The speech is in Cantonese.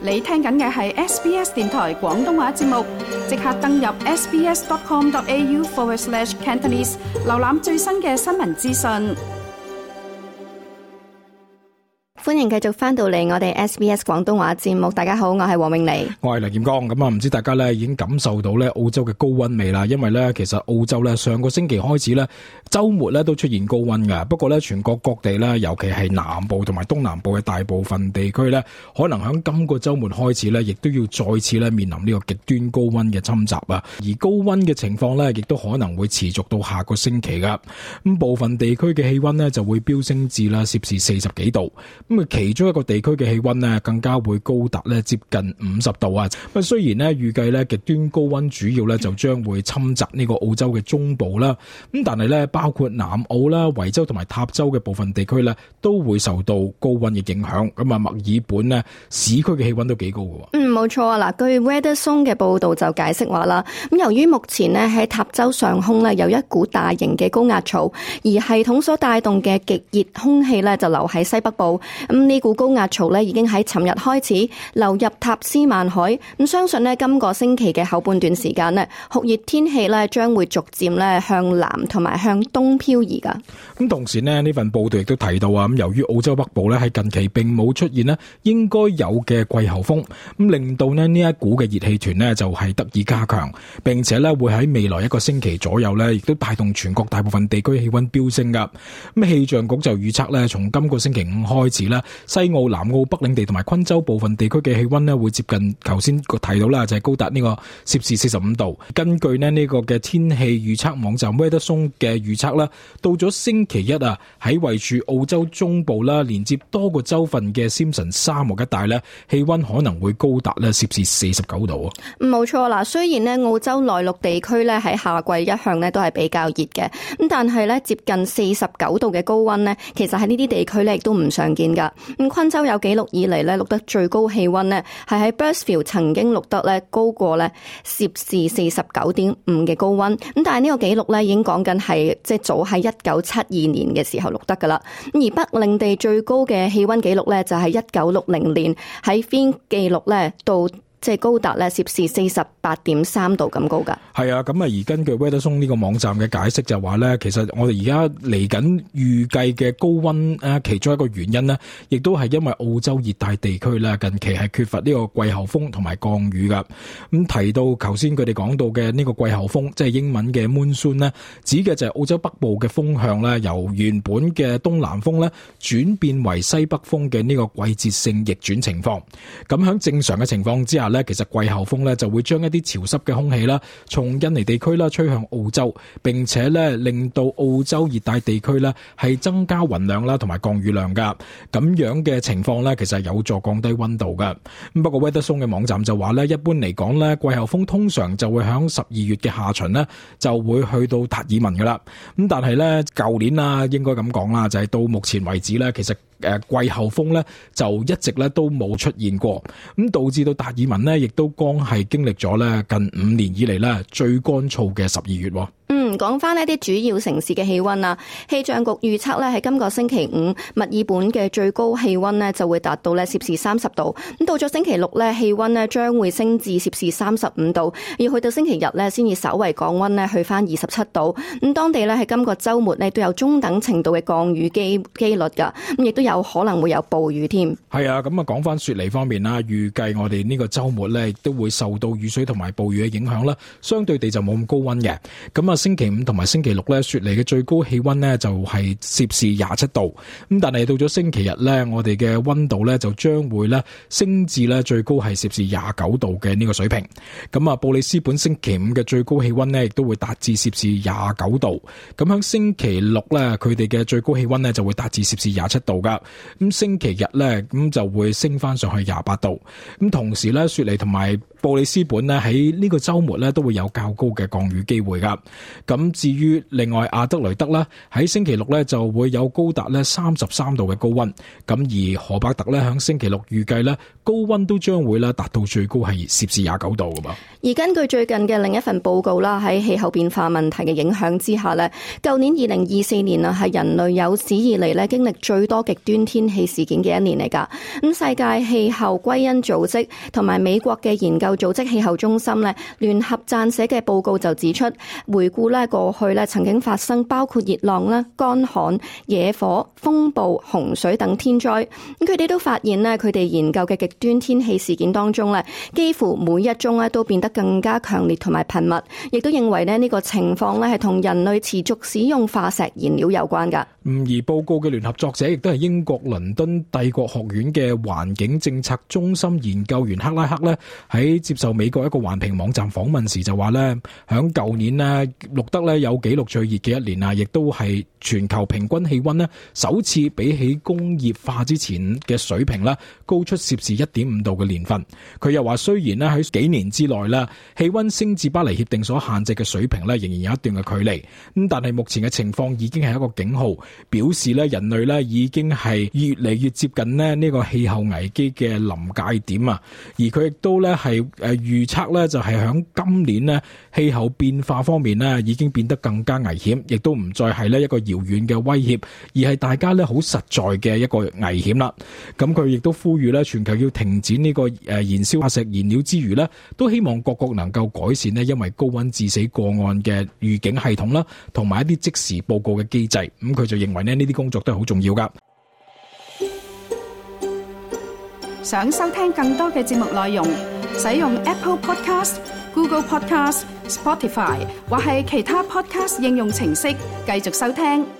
你聽緊嘅係 SBS 電台廣東話節目，即刻登入 sbs.com.au/Cantonese 瀏覽最新嘅新聞資訊。 歡迎繼續翻到嚟我哋 SBS 廣東話節目。大家好，我係黃詠妮， 我係梁劍剛。咁啊，唔知大家咧已經感受到咧澳洲嘅高溫未啦？因為咧，其實澳洲咧上個星期開始咧週末咧都出現高溫㗎。不過咧，全國各地咧，尤其係南部同埋東南部嘅大部分地區咧，可能響今個週末開始咧，亦都要再次咧面臨呢個極端高溫嘅侵襲啊。而高溫嘅情況咧，亦都可能會持續到下個星期㗎。咁部分地區嘅氣溫咧就會飆升至啦攝氏40幾度。其中一個地區嘅氣溫呢，更加會高達咧接近50度啊！咁雖然呢預計咧極端高溫主要咧就將會侵襲呢個澳洲嘅中部啦，咁但係咧包括南澳啦、維州同埋塔州嘅部分地區咧都會受到高溫嘅影響。咁啊，墨爾本呢市區嘅氣溫都幾高嘅。 冇錯啊！嗱，據 Weatherzone 嘅報道就解釋話啦，咁由於目前呢喺塔州上空呢有一股大型嘅高壓槽，而系統所帶動嘅極熱空氣呢就留喺西北部。咁呢股高壓槽呢已經喺尋日開始流入塔斯曼海，咁相信呢今個星期嘅後半段時間呢酷熱天氣呢將會逐漸呢向南同埋向東漂移噶。 咁同時呢份報道亦都提到啊，咁由於澳洲北部呢喺近期並冇出現呢應該有嘅季候風，咁令到呢一股嘅熱氣團呢就係得以加強，並且呢會喺未來一個星期左右呢亦都帶動全國大部分地區氣溫飆升噶。咁氣象局就預測呢從今個星期5開始呢西澳、南澳、北領地同埋昆州部分地區嘅氣溫呢會接近頭先提到啦，就係高達呢個攝氏45度。根據呢個嘅天氣預測網站 Weatherzone 嘅預測啦，到咗星期一啊，喺位處澳洲中部啦，連接多個州份嘅辛森沙漠一帶呢，氣溫可能會高達呢攝氏49度。 冇錯啦，雖然呢澳洲內陸地區呢喺夏季一向呢都係比較熱嘅，咁但係呢接近49度嘅高溫呢，其實喺呢啲地區呢亦都唔常見噶。咁昆州有紀錄以嚟咧，錄得最高氣溫呢係喺 Bursfield 曾經錄得咧高過咧攝氏49.5嘅高溫。咁但係呢個紀錄咧已經講緊係即係早喺1972年嘅時候錄得噶啦。而北領地最高嘅氣溫紀錄咧就係1960年喺 Fife 記錄咧到即係高達咧攝氏48.3度咁高噶。係啊，咁啊而根據 Weatherzone 呢個網站嘅解釋就話咧，其實我哋而家嚟緊預計嘅高溫其中一個原因呢，亦都係因為澳洲熱帶地區咧近期係缺乏呢個季候風同埋降雨噶。咁提到頭先佢哋講到嘅呢個季候風，即係英文嘅 monsoon 呢，指嘅就係澳洲北部嘅風向咧，由原本嘅東南風咧轉變為西北風嘅呢個季節性逆轉情況。咁喺正常嘅情況之下，其實季候風咧就會將一啲潮濕嘅空氣啦，從印尼地區啦吹向澳洲，並且咧令到澳洲熱帶地區咧係增加雲量啦同埋降雨量噶。咁樣嘅情況咧，其實有助降低溫度噶。咁不過 Weatherzone 嘅網站就話咧，一般嚟講咧，季候風通常就會響12月嘅下旬咧就會去到達爾文噶啦。咁但係咧舊年啦，應該咁講啦，就係到目前為止咧，其實季候風咧就一直咧都冇出現過，咁導致到達爾文呢亦都剛係經歷咗咧近5年以嚟咧最乾燥嘅12月。 講翻呢啲主要城市嘅氣溫啊，氣象局預測咧喺今個星期5，墨爾本嘅最高氣溫呢就會達到咧攝氏30度。咁到咗星期6咧，氣溫呢將會升至攝氏35度，要去到星期日咧先至稍為降溫咧去翻27度。咁當地咧喺今個週末咧都有中等程度嘅降雨機率㗎，咁亦都有可能會有暴雨添。 係啊，咁啊講翻雪梨方面啦，預計我哋呢個週末咧亦都會受到雨水同埋暴雨嘅影響啦，相對地就冇咁高溫嘅。咁啊星期5同埋星期6咧，雪梨嘅最高氣溫呢就係攝氏27度。咁但係到咗星期日咧，我哋嘅溫度咧就將會咧升至咧最高係攝氏29度嘅呢個水平。咁啊，布里斯本星期5嘅最高氣溫呢亦都會達至攝氏29度。咁喺星期6咧，佢哋嘅最高氣溫呢就會達至攝氏27度噶。咁星期日咧，咁就會升翻上去28度。咁同時咧，雪梨同埋布里斯本呢喺呢個週末咧都會有較高嘅降雨機會噶。咁咁至於另外阿德雷德啦，喺星期六咧就會有高達咧33度嘅高溫。咁而荷伯特咧響星期六預計咧高溫都將會咧達到最高係攝氏29度噶噃。 而根據最近嘅另一份報告啦，喺氣候變化問題嘅影響之下咧，舊年2024年啊係人類有史以嚟咧經歷最多極端天氣事件嘅一年嚟噶。咁世界氣候歸因組織同埋美國嘅研究組織氣候中心咧聯合撰寫嘅報告就指出，回顧咧過去咧曾經發生包括熱浪啦、乾旱、野火、風暴、洪水等天災。咁佢哋都發現咧，佢哋研究嘅極端天氣事件當中咧，幾乎每一宗咧都變得更加強烈同埋頻密，亦都認為咧呢個情況咧係同人類持續使用化石燃料有關噶。 而報告嘅聯合作者亦都係英國倫敦帝國學院嘅環境政策中心研究員克拉克咧，喺接受美國一個環評網站訪問時就話咧，響舊年咧錄得咧有紀錄最熱嘅一年啊，亦都係全球平均氣溫咧首次比起工業化之前嘅水平咧高出攝氏1.5度嘅年份。佢又話雖然咧喺幾年之內咧氣溫升至巴黎協定所限制嘅水平咧仍然有一段嘅距離，咁但係目前嘅情況已經係一個警號，表示咧人類咧已經係越嚟越接近咧呢個氣候危機嘅臨界點啊！而佢亦都咧係預測咧就係響今年咧氣候變化方面咧已經變得更加危險，亦都唔再係咧一個遙遠嘅威脅，而係大家咧好實在嘅一個危險啦。咁佢亦都呼籲咧全球要停止呢個燃燒化石燃料之餘咧，都希望各國能夠改善咧因為高溫致死個案嘅預警系統啦，同埋一啲即時報告嘅機制。咁佢就認為呢啲工作都係好重要噶。 想收聽更多嘅節目內容，使用 Apple Podcast、Google Podcast、Spotify 或係其他 Podcast 應用程式繼續收聽。